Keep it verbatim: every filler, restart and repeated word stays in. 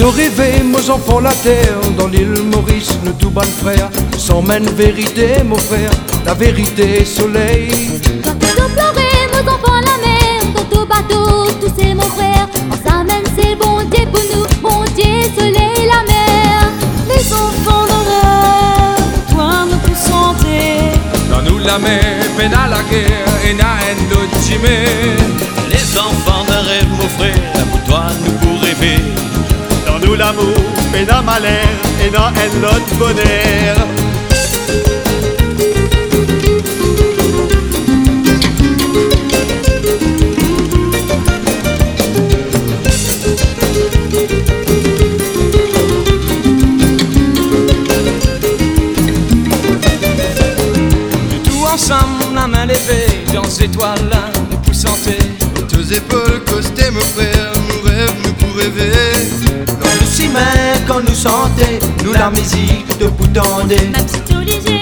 Nous rêver, nos enfants, la terre, dans l'île Maurice, nous tout ban frère, sans mène vérité, mon frère, la vérité, soleil. Quand tout pleurer, nos enfants, la mer, dans tout bateau, tous c'est mon frère, on s'amène, c'est bon Dieu pour nous, bon Dieu, soleil, la mer. Les enfants de rêve, toi me pour santé. Dans nous la mer, peine à la guerre, et na haine l'autre chimé. Les enfants de rêve, mon frère, pour toi nous pour rêver. Dans nous l'amour, mais dans malheur, et dans elle notre bonheur. Nous tous ensemble, la main levée, dans ces étoiles-là, nous pour santé. Deux épaules costées, mon frère, nous rêvons, nous pour rêver. Quand nous s'y met, quand nous santé, nous la musique de bout tendé. Même si tout léger.